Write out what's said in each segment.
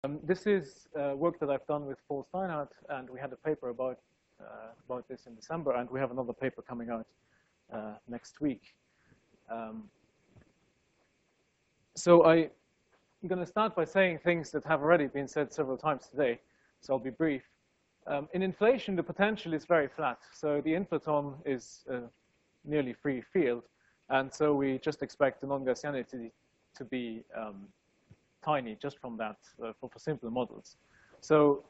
This is work that I've done with Paul Steinhardt, and we had a paper about this in December, and we have another paper coming out next week. So I'm going to start by saying things that have already been said several times today, so I'll be brief. In inflation, the potential is very flat, so the inflaton is a nearly free field, and so we just expect the non-Gaussianity to be tiny just from that for simpler models. So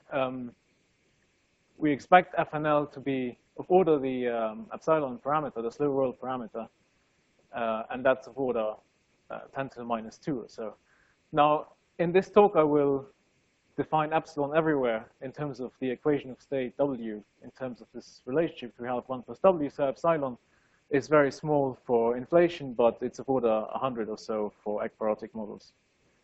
we expect FNL to be of order the epsilon parameter, the slow roll parameter, and that's of order 10 to the minus 2 or so. Now, in this talk, I will define epsilon everywhere in terms of the equation of state W, in terms of this relationship we have 1 plus W. So epsilon is very small for inflation, but it's of order 100 or so for ekpyrotic models.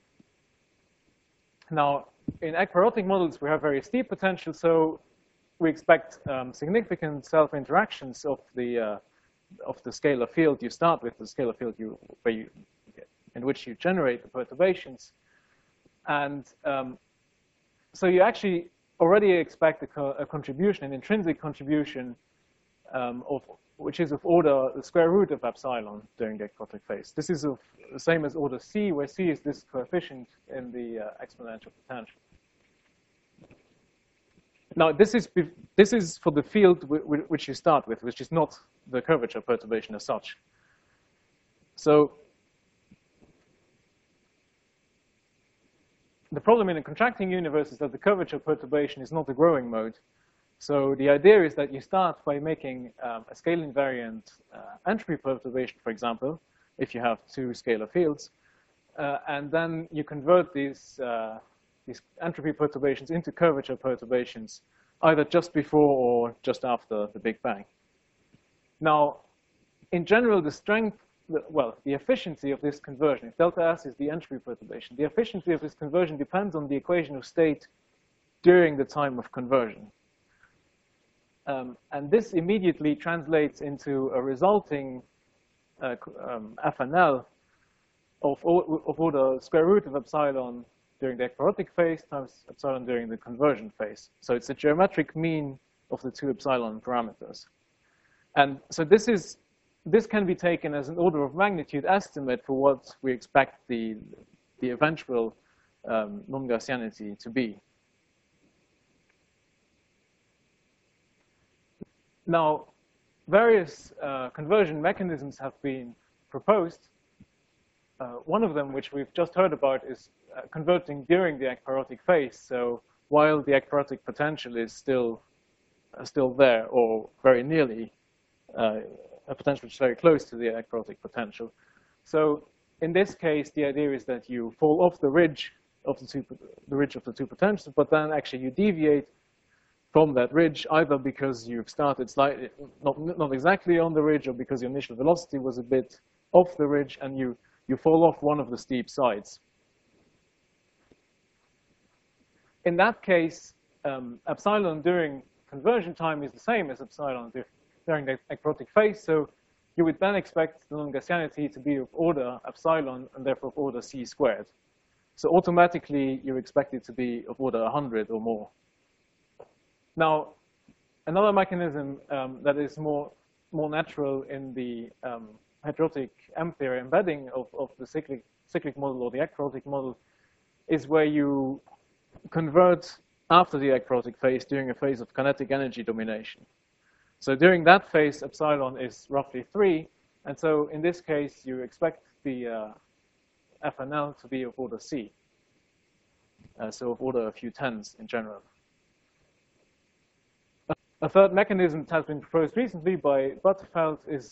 Now, in ekpyrotic models, we have very steep potential, so we expect significant self-interactions of the scalar field you start with, the scalar field in which you generate the perturbations. And so you actually already expect a contribution, an intrinsic contribution, which is of order the square root of epsilon during the ekpyrotic phase. This is the same as order C, where C is this coefficient in the exponential potential. Now, this is for the field which you start with, which is not the curvature perturbation as such. So the problem in a contracting universe is that the curvature perturbation is not a growing mode. So the idea is that you start by making a scale invariant entropy perturbation, for example, if you have two scalar fields, and then you convert these entropy perturbations into curvature perturbations, either just before or just after the Big Bang. Now, in general, the strength, the efficiency of this conversion, if delta S is the entropy perturbation, the efficiency of this conversion depends on the equation of state during the time of conversion. And this immediately translates into a resulting FNL of order square root of epsilon during the ekpyrotic phase times epsilon during the conversion phase. So it's a geometric mean of the two epsilon parameters. And so this can be taken as an order of magnitude estimate for what we expect the eventual non-Gaussianity to be. Now, various conversion mechanisms have been proposed. One of them, which we've just heard about, is converting during the ekpyrotic phase. So while the ekpyrotic potential is still there, or very nearly a potential which is very close to the ekpyrotic potential. So in this case, the idea is that you fall off the ridge of the two potentials, but then actually you deviate from that ridge, either because you've started slightly, not exactly on the ridge, or because your initial velocity was a bit off the ridge, and you fall off one of the steep sides. In that case, epsilon during conversion time is the same as epsilon during the ekpyrotic phase, so you would then expect the non-Gaussianity to be of order epsilon, and therefore of order c squared. So automatically, you expect it to be of order 100 or more. Now, another mechanism that is more natural in the heterotic M-theory embedding of the cyclic model or the ekpyrotic model is where you convert after the ekpyrotic phase during a phase of kinetic energy domination. So during that phase, epsilon is roughly 3, and so in this case, you expect the FNL to be of order C, so of order a few tens in general. A third mechanism that has been proposed recently by Butterfeld is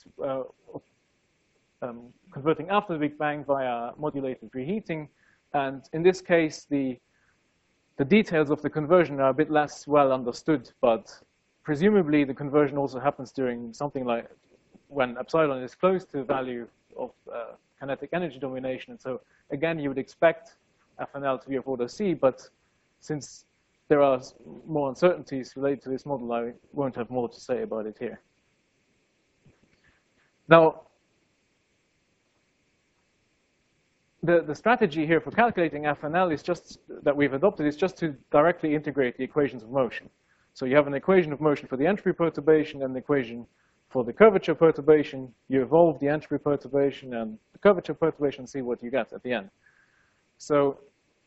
converting after the Big Bang via modulated reheating. And in this case, the details of the conversion are a bit less well understood, but presumably the conversion also happens during something like when epsilon is close to the value of kinetic energy domination. And so again, you would expect FNL to be of order C, but since there are more uncertainties related to this model, I won't have more to say about it here. Now, the strategy here for calculating FNL is just that we've adopted is just to directly integrate the equations of motion. So you have an equation of motion for the entropy perturbation and an equation for the curvature perturbation. You evolve the entropy perturbation and the curvature perturbation and see what you get at the end. So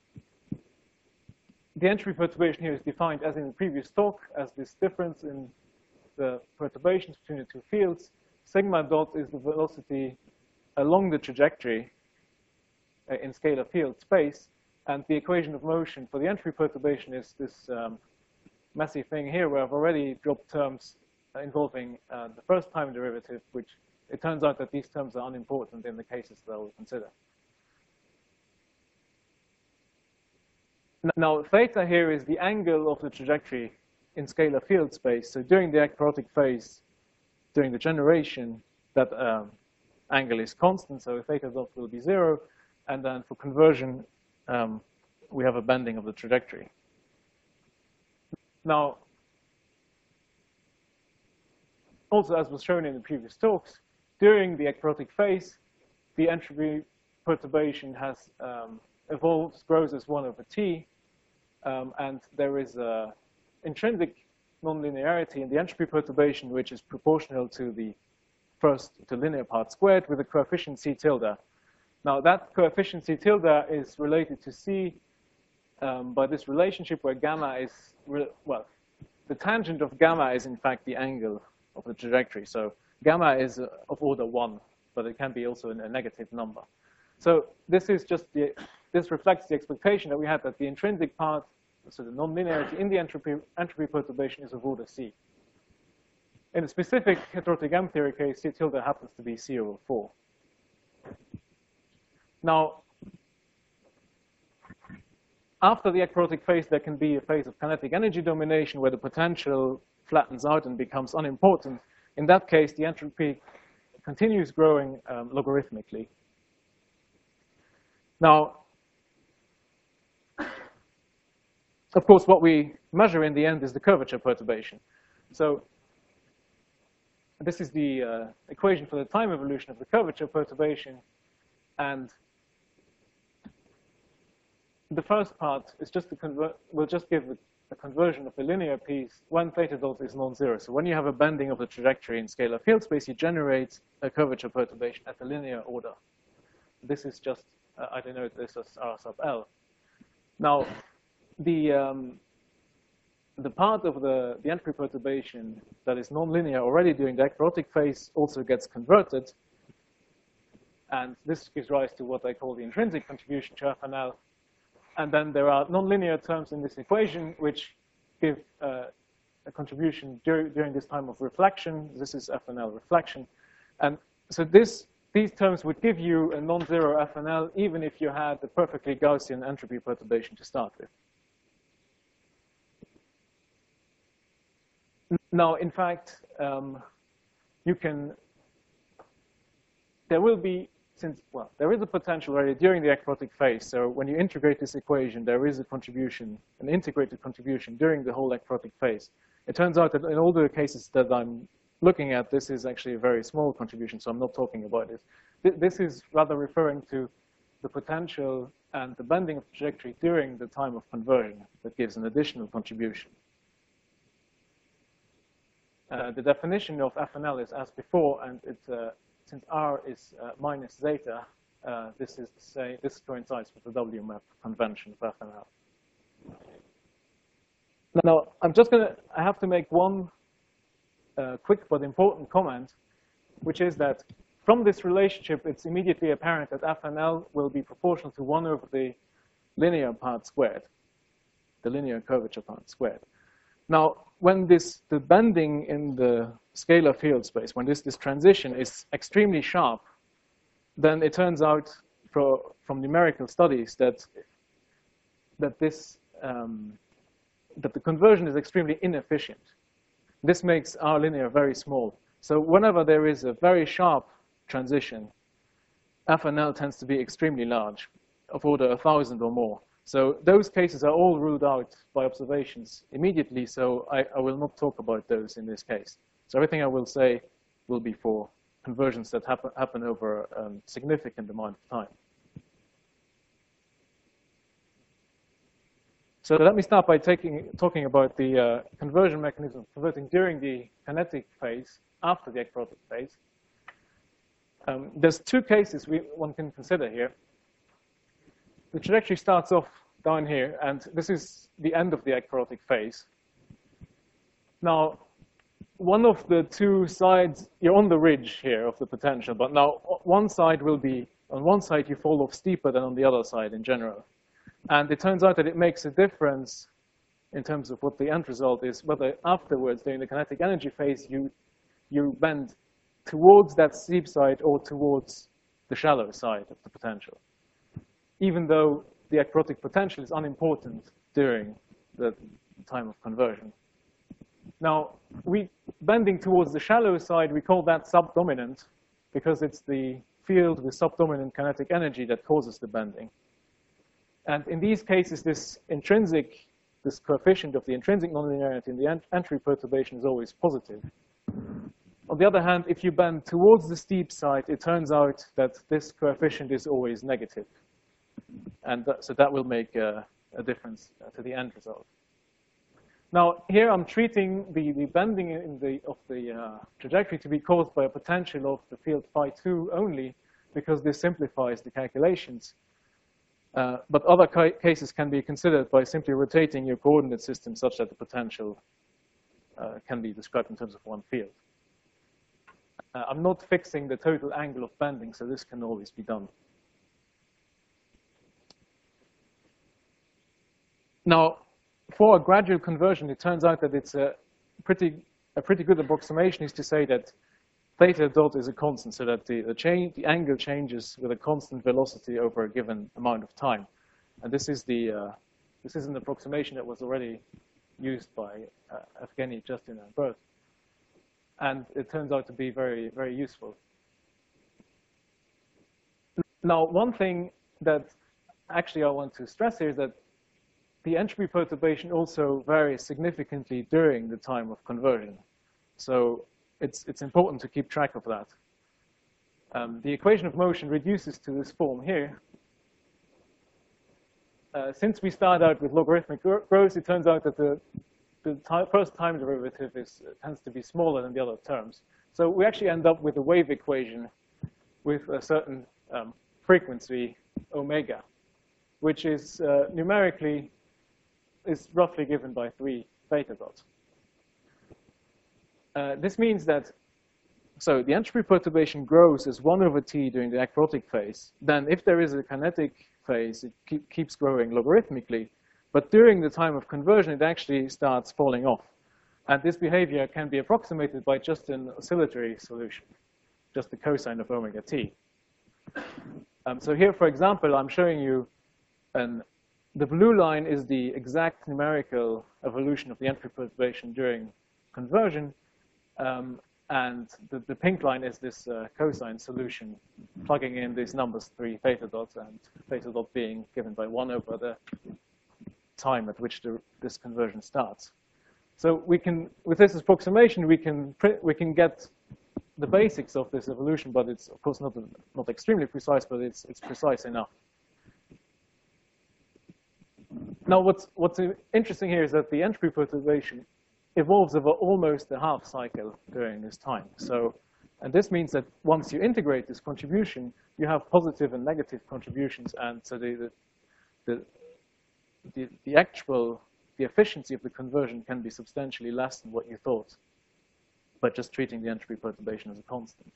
the entropy perturbation here is defined, as in the previous talk, as this difference in the perturbations between the two fields. Sigma dot is the velocity along the trajectory in scalar field space, and the equation of motion for the entropy perturbation is this messy thing here where I've already dropped terms involving the first time derivative, which it turns out that these terms are unimportant in the cases that I will consider. Now, theta here is the angle of the trajectory in scalar field space. So during the ekpyrotic phase, during the generation, that angle is constant, so theta dot will be 0. And then for conversion, we have a bending of the trajectory. Now, also as was shown in the previous talks, during the ekpyrotic phase, the entropy perturbation has evolves, grows as 1 over t, and there is an intrinsic nonlinearity in the entropy perturbation, which is proportional to the first to linear part squared with a coefficient c tilde. Now that coefficient c tilde is related to c by this relationship where gamma is, well, the tangent of gamma is in fact the angle of the trajectory. So gamma is of order 1, but it can be also a negative number. So this is just this reflects the expectation that we had that the intrinsic part, so the nonlinearity in the entropy perturbation is of order c. In a specific heterotic M theory case, c tilde happens to be c over 4. Now, after the ekpyrotic phase, there can be a phase of kinetic energy domination where the potential flattens out and becomes unimportant. In that case, the entropy continues growing logarithmically. Now, of course, what we measure in the end is the curvature perturbation. So this is the equation for the time evolution of the curvature perturbation. And the first part is just to convert, we'll just give a conversion of the linear piece when theta dot is non-zero. So when you have a bending of the trajectory in scalar field space, you generate a curvature perturbation at the linear order. This is just, I denote this as R sub L. Now, the part of the entropy perturbation that is nonlinear already during the ekpyrotic phase also gets converted. And this gives rise to what I call the intrinsic contribution to FNL. And then there are nonlinear terms in this equation which give a contribution during this time of reflection. This is FNL reflection. And so these terms would give you a non-zero FNL even if you had the perfectly Gaussian entropy perturbation to start with. Now, in fact, there will be, there is a potential already during the ekpyrotic phase. So when you integrate this equation, there is a contribution, an integrated contribution during the whole ekpyrotic phase. It turns out that in all the cases that I'm looking at, this is actually a very small contribution, so I'm not talking about it. This is rather referring to the potential and the bending of the trajectory during the time of conversion that gives an additional contribution. The definition of FNL is as before, and it's since R is minus zeta, this is to say this coincides with the WMAP convention of FNL. Now, I have to make one quick but important comment, which is that from this relationship, it's immediately apparent that FNL will be proportional to 1 over the linear part squared, the linear curvature part squared. Now, when the bending in the scalar field space, when this transition is extremely sharp, then it turns out from numerical studies that the conversion is extremely inefficient. This makes R linear very small. So whenever there is a very sharp transition, FNL tends to be extremely large, of order 1,000 or more. So those cases are all ruled out by observations immediately, so I will not talk about those in this case. So everything I will say will be for conversions that happen over a significant amount of time. So let me start by talking about the conversion mechanism, converting during the kinetic phase, after the ekpyrotic phase. There's two cases one can consider here. The trajectory starts off down here, and this is the end of the ekpyrotic phase. Now, one of the two sides, you're on the ridge here of the potential, but now one side will be, on one side you fall off steeper than on the other side in general. And it turns out that it makes a difference in terms of what the end result is, whether afterwards, during the kinetic energy phase, you bend towards that steep side or towards the shallow side of the potential, even though the ekpyrotic potential is unimportant during the time of conversion. Now, bending towards the shallow side, we call that subdominant, because it's the field with subdominant kinetic energy that causes the bending. And in these cases, this coefficient of the intrinsic nonlinearity in the entropy perturbation is always positive. On the other hand, if you bend towards the steep side, it turns out that this coefficient is always negative. And so that will make a difference to the end result. Now, here I'm treating the bending of the trajectory to be caused by a potential of the field phi2 only, because this simplifies the calculations. But other cases can be considered by simply rotating your coordinate system such that the potential can be described in terms of one field. I'm not fixing the total angle of bending, so this can always be done. Now, for a gradual conversion, it turns out that it's a pretty good approximation is to say that theta dot is a constant, so that the angle changes with a constant velocity over a given amount of time. And this is an approximation that was already used by Evgeny, Justin, and Bert. And it turns out to be very, very useful. Now, one thing that actually I want to stress here is that the entropy perturbation also varies significantly during the time of conversion. So it's important to keep track of that. The equation of motion reduces to this form here. Since we start out with logarithmic growth, it turns out that the first time derivative tends to be smaller than the other terms. So we actually end up with a wave equation with a certain frequency, omega, which is numerically is roughly given by 3 theta dots. This means that, so the entropy perturbation grows as 1 over t during the ekpyrotic phase. Then if there is a kinetic phase, it keeps growing logarithmically. But during the time of conversion, it actually starts falling off. And this behavior can be approximated by just an oscillatory solution, just the cosine of omega t. So here, for example, I'm showing you the blue line is the exact numerical evolution of the entropy perturbation during conversion. And the pink line is this cosine solution, plugging in these numbers, 3 theta dots, and theta dot being given by 1 over the time at which this conversion starts. So we can, with this approximation, we can get the basics of this evolution, but it's of course not extremely precise, but it's precise enough. Now, what's interesting here is that the entropy perturbation evolves over almost a half cycle during this time. So, and this means that once you integrate this contribution, you have positive and negative contributions, and so the efficiency of the conversion can be substantially less than what you thought by just treating the entropy perturbation as a constant.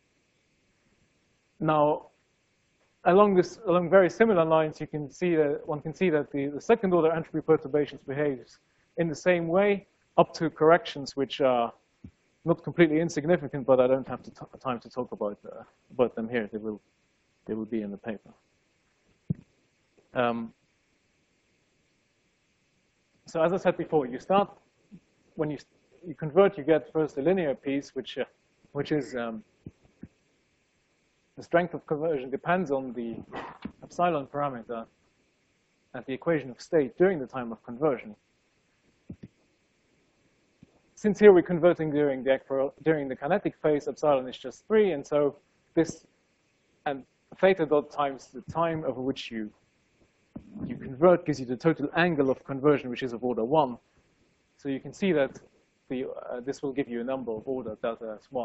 Now, along very similar lines, one can see that the second order entropy perturbations behaves in the same way, up to corrections which are not completely insignificant, but I don't have time to talk about them here. They will be in the paper. So as I said before, when you convert, you get first a linear piece, which is the strength of conversion depends on the epsilon parameter at the equation of state during the time of conversion. Since here we're converting during the kinetic phase, epsilon is just 3, and so this, and theta dot times the time over which you you convert gives you the total angle of conversion, which is of order 1. So you can see that this will give you a number of order delta S1.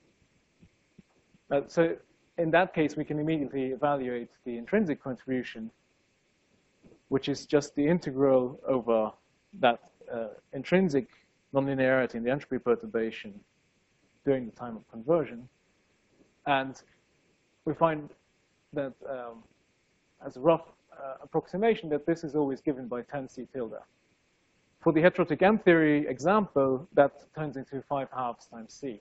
So in that case, we can immediately evaluate the intrinsic contribution, which is just the integral over that intrinsic nonlinearity in the entropy perturbation during the time of conversion. And we find that as a rough approximation that this is always given by 10 C tilde. For the heterotic M theory example, that turns into 5/2 times C.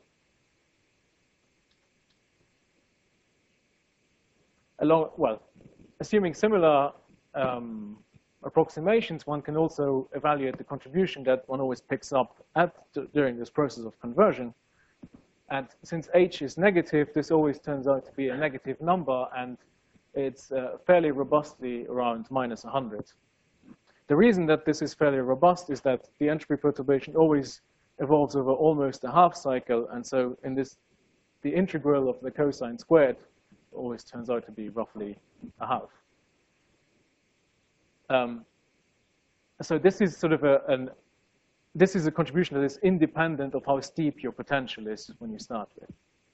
Well, assuming similar approximations, one can also evaluate the contribution that one always picks up during this process of conversion. And since H is negative, this always turns out to be a negative number, and it's fairly robustly around -100. The reason that this is fairly robust is that the entropy perturbation always evolves over almost a half cycle, and so in this, the integral of the cosine squared always turns out to be roughly a half. So this is sort of this is a contribution that is independent of how steep your potential is when you start with.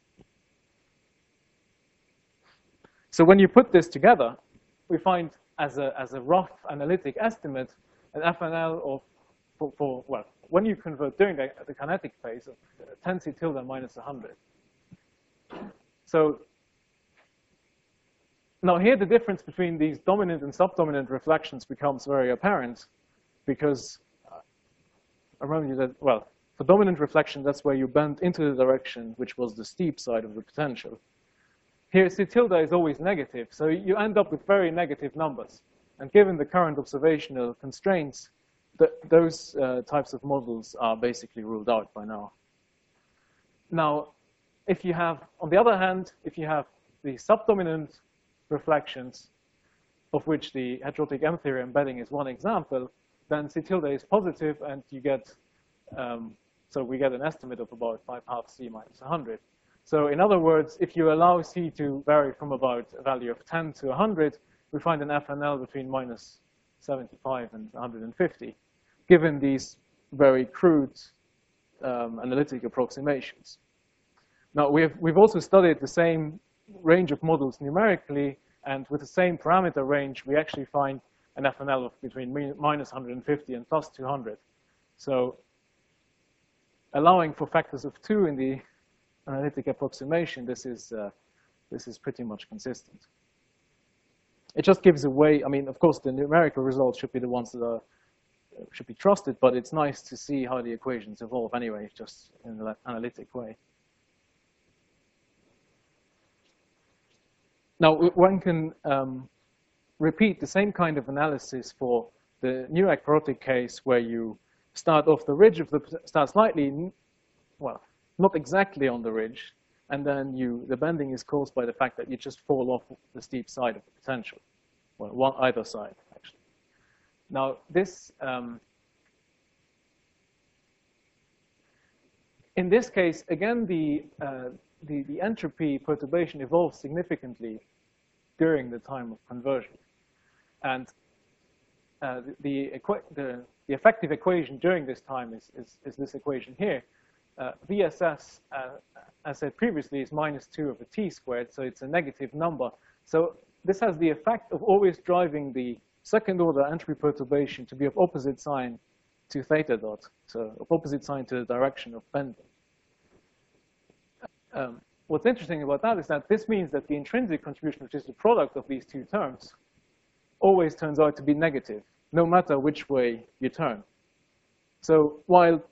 So when you put this together, we find as a rough analytic estimate an FNL of well, when you convert during the kinetic phase of 10 C tilde -100. So now here the difference between these dominant and subdominant reflections becomes very apparent, because I remind you that, well, for dominant reflection, that's where you bend into the direction which was the steep side of the potential. Here, C tilde is always negative, so you end up with very negative numbers. And given the current observational constraints, those types of models are basically ruled out by now. Now, if you have, on the other hand, if you have the subdominant reflections, of which the heterotic M theory embedding is one example, then C tilde is positive, and you get, so we get an estimate of about 5/2 C -100. So in other words, if you allow C to vary from about a value of 10 to 100, we find an FNL between -75 and 150, given these very crude analytic approximations. Now, we've also studied the same range of models numerically, and with the same parameter range, we actually find an FNL of between -150 and +200. So allowing for factors of 2 in the analytic approximation, this is pretty much consistent. It just gives away, I mean, of course, the numerical results should be the ones that should be trusted, but it's nice to see how the equations evolve anyway, just in an analytic way. Now, one can repeat the same kind of analysis for the new ekpyrotic case, where you start off the ridge of start slightly, well, not exactly on the ridge, and then the bending is caused by the fact that you just fall off the steep side of the potential, well, either side, actually. Now, this, in this case, again, the entropy perturbation evolves significantly during the time of conversion. And the effective equation during this time is this equation here. VSS, as said previously, is -2 over t squared, so it's a negative number. So this has the effect of always driving the second order entropy perturbation to be of opposite sign to theta dot, so of opposite sign to the direction of bending. What's interesting about that is that this means that the intrinsic contribution, which is the product of these two terms, always turns out to be negative, no matter which way you turn. So while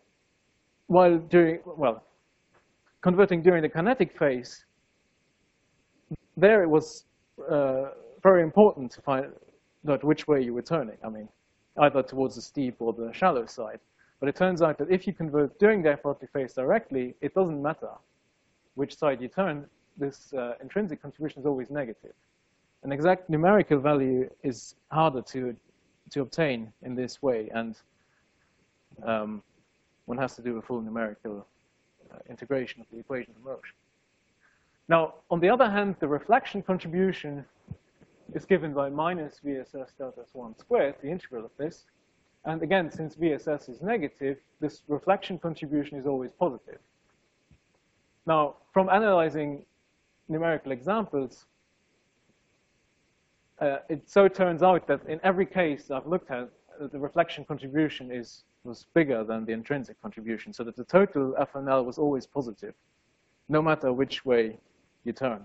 converting during the kinetic phase, there it was very important to find out which way you were turning. I mean, either towards the steep or the shallow side. But it turns out that if you convert during the ekpyrotic phase directly, it doesn't matter which side you turn. This intrinsic contribution is always negative. An exact numerical value is harder to obtain in this way, and one has to do a full numerical integration of the equation of motion. Now, on the other hand, the reflection contribution is given by minus VSS delta S1 squared, the integral of this. And again, since VSS is negative, this reflection contribution is always positive. Now, from analyzing numerical examples, it so turns out that in every case I've looked at, the reflection contribution was bigger than the intrinsic contribution, so that the total FNL was always positive, no matter which way you turn.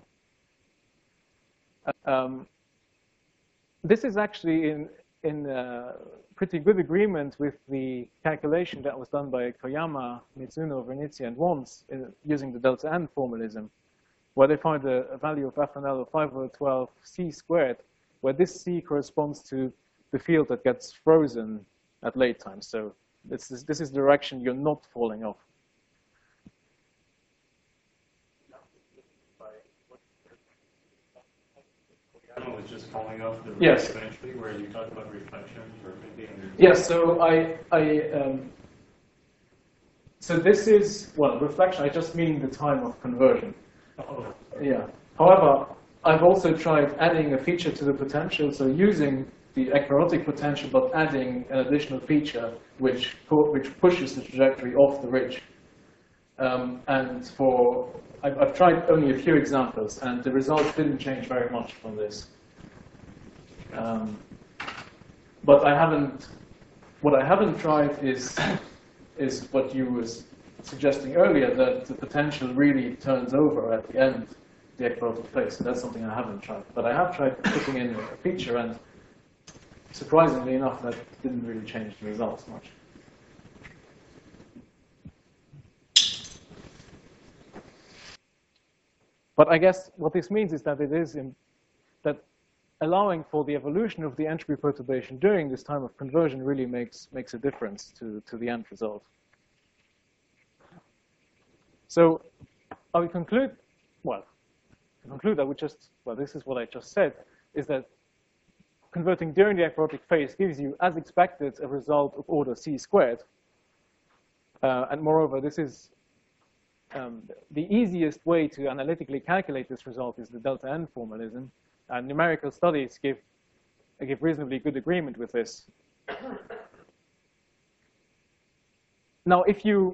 This is actually in pretty good agreement with the calculation that was done by Koyama, Mizuno, Vernizzi, and Wons using the delta n formalism, where they find a value of FNL of 5/12 c squared, where this c corresponds to the field that gets frozen at late time. So this is the direction you're not falling off. Was just falling off the yes. Eventually, where you talk about reflection or maybe. Yes. So so this is, well, reflection. I just mean the time of conversion. Oh. Yeah. However, I've also tried adding a feature to the potential, so using the ekpyrotic potential, but adding an additional feature which pushes the trajectory off the ridge. And I've tried only a few examples, and the results didn't change very much from this. But what I haven't tried is what you were suggesting earlier, that the potential really turns over at the end, the ekpyrotic phase. So that's something I haven't tried. But I have tried putting in a feature, and surprisingly enough, that didn't really change the results much. But I guess what this means is that that allowing for the evolution of the entropy perturbation during this time of conversion really makes a difference to the end result. So I would conclude, I would just, this is what I just said, is that converting during the ekpyrotic phase gives you, as expected, a result of order c squared. And moreover, this is the easiest way to analytically calculate this result is the delta n formalism. And numerical studies give reasonably good agreement with this. Now, if you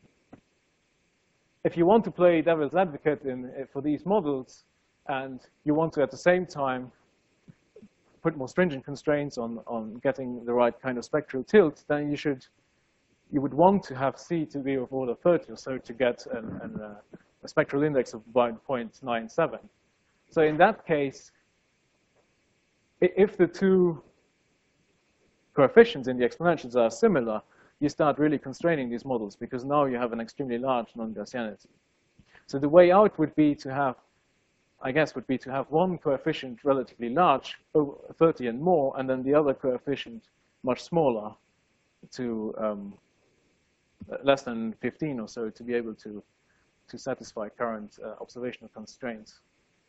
want to play devil's advocate for these models, and you want to at the same time put more stringent constraints on getting the right kind of spectral tilt, then you would want to have C to be of order 30 or so to get a spectral index of about 0.97. So in that case, if the two coefficients in the exponentials are similar, you start really constraining these models, because now you have an extremely large non-Gaussianity. So the way out would be to have, one coefficient relatively large, 30 and more, and then the other coefficient much smaller, to less than 15 or so, to be able to satisfy current observational constraints.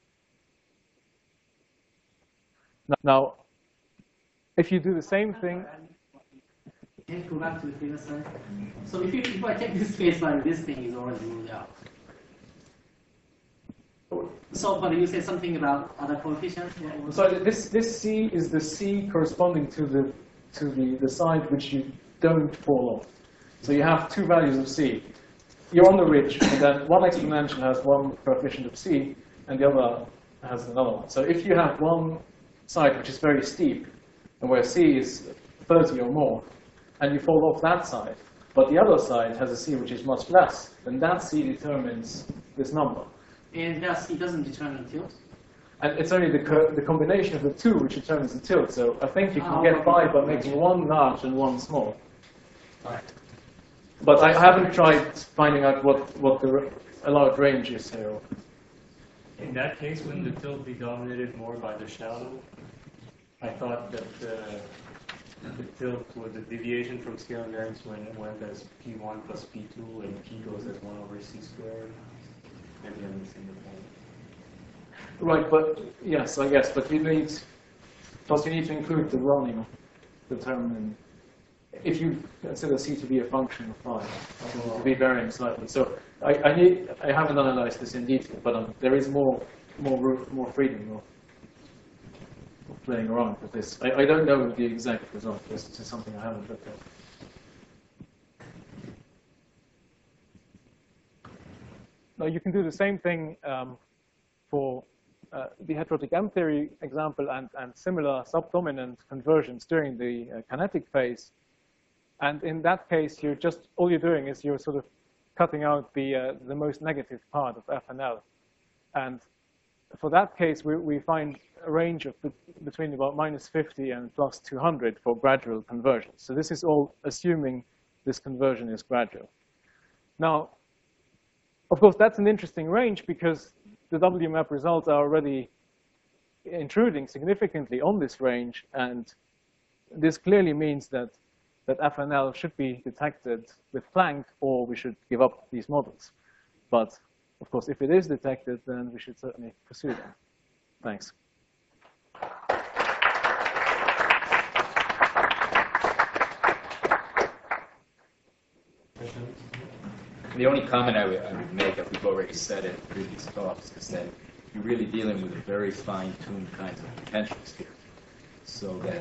Now, if you do the same thing, can you go back to the previous slide? So if I take this case like this thing is already ruled out. So, but you said something about other coefficients. So this C is the C corresponding to the side which you don't fall off. So you have two values of C. You're on the ridge, and then one exponential has one coefficient of C, and the other has another one. So if you have one side which is very steep, and where C is 30 or more, and you fall off that side, but the other side has a C which is much less, then that C determines this number. And that C doesn't determine tilt? And it's only the combination of the two which determines the tilt. So I think you can get by making one large and one small. Right. But I haven't tried finding out what the allowed range is here. In that case, wouldn't the tilt be dominated more by the shadow? I thought that the tilt was a deviation from scale invariance when it went as P1 plus P2 and P goes as 1 over C squared. Maybe I'm missing the point. Right, but yes, I guess. But you need to include the running determinant. If you consider C to be a function of phi, it will be varying slightly. So I haven't analyzed this in detail, but there is more freedom. playing around with this. I don't know the exact result. This is something I haven't looked at. Now you can do the same thing for the heterotic M-theory example and similar subdominant conversions during the kinetic phase. And in that case, all you're doing is you're sort of cutting out the most negative part of F and L. And for that case, we find a range of between about -50 and +200 for gradual conversions. So this is all assuming this conversion is gradual. Now, of course, that's an interesting range because the WMAP results are already intruding significantly on this range, and this clearly means that FNL should be detected with Planck, or we should give up these models. But of course, if it is detected, then we should certainly pursue them. Thanks. The only comment I would make, as we've already said in previous talks, is that you're really dealing with very fine-tuned kinds of potentials here. So that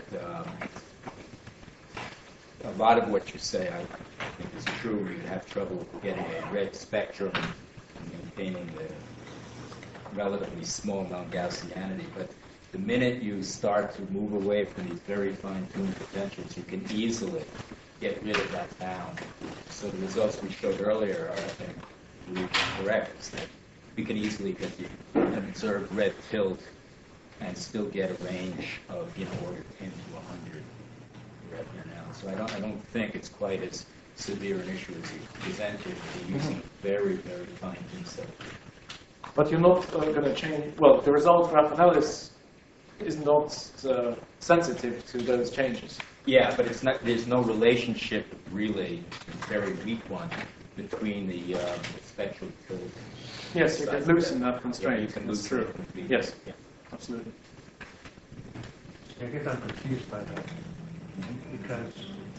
a lot of what you say, I think, is true. You'd have trouble getting a red spectrum and maintaining the relatively small non-Gaussianity. But the minute you start to move away from these very fine-tuned potentials, you can easily get rid of that bound. So the results we showed earlier are, I think, really correct. Is that we can easily get an observed red tilt and still get a range of, order 10 to 100 red here now. So I don't think it's quite as severe an issue as you presented. You're using very, very fine-tuned stuff. But you're not going to change. Well, the result for FNL is not sensitive to those changes. Yeah, but it's not. There's no relationship, really, a very weak one, between the spectral tilt. Yes, you can loosen that constraint. Yeah, you can loosen it completely. Yes, yeah, absolutely. I guess I'm confused by that, because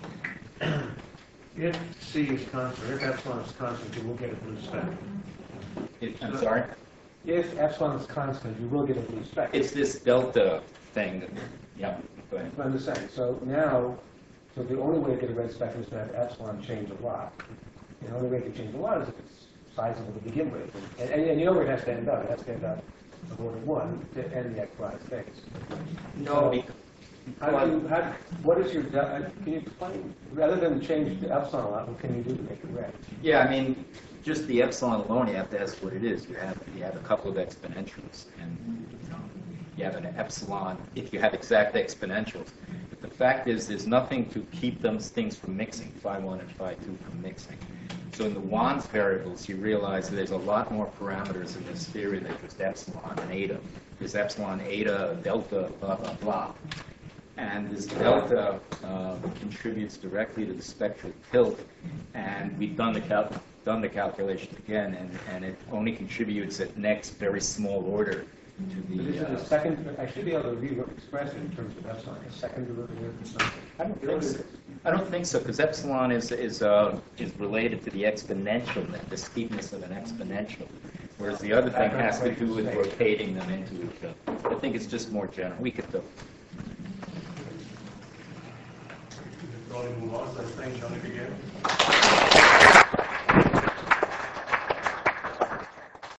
if C is constant, if epsilon is constant, you will get a blue speck. I'm sorry? If epsilon is constant, you will get a blue speck. It's this delta thing. Yeah, go ahead. I understand. So now, the only way to get a red speck is to have epsilon change a lot. And the only way to change a lot is if it's sizable to begin with. And you know where it has to end up. It has to end up of order 1 to end the equalized phase. No. What is your, can you explain, rather than change the epsilon a lot, what can you do to make it red? Yeah, I mean, just the epsilon alone, you have to ask what it is. You have a couple of exponentials, and you have an epsilon if you have exact exponentials. But the fact is, there's nothing to keep things from mixing, phi 1 and phi 2 from mixing. So in the Wands variables, you realize that there's a lot more parameters in this theory than just epsilon and eta. There's epsilon, eta, delta, blah, blah, blah. And this delta contributes directly to the spectral tilt. And we've done the calculation again, and it only contributes at next very small order to the. This is the second. I should be able to re-express it in terms of epsilon, a second derivative or something. I don't think so, because epsilon is related to the exponential, the steepness of an exponential, whereas the other thing has to do with rotating them into each other. I think it's just more general. We could do. Probably move on to the thing, Johnny, again.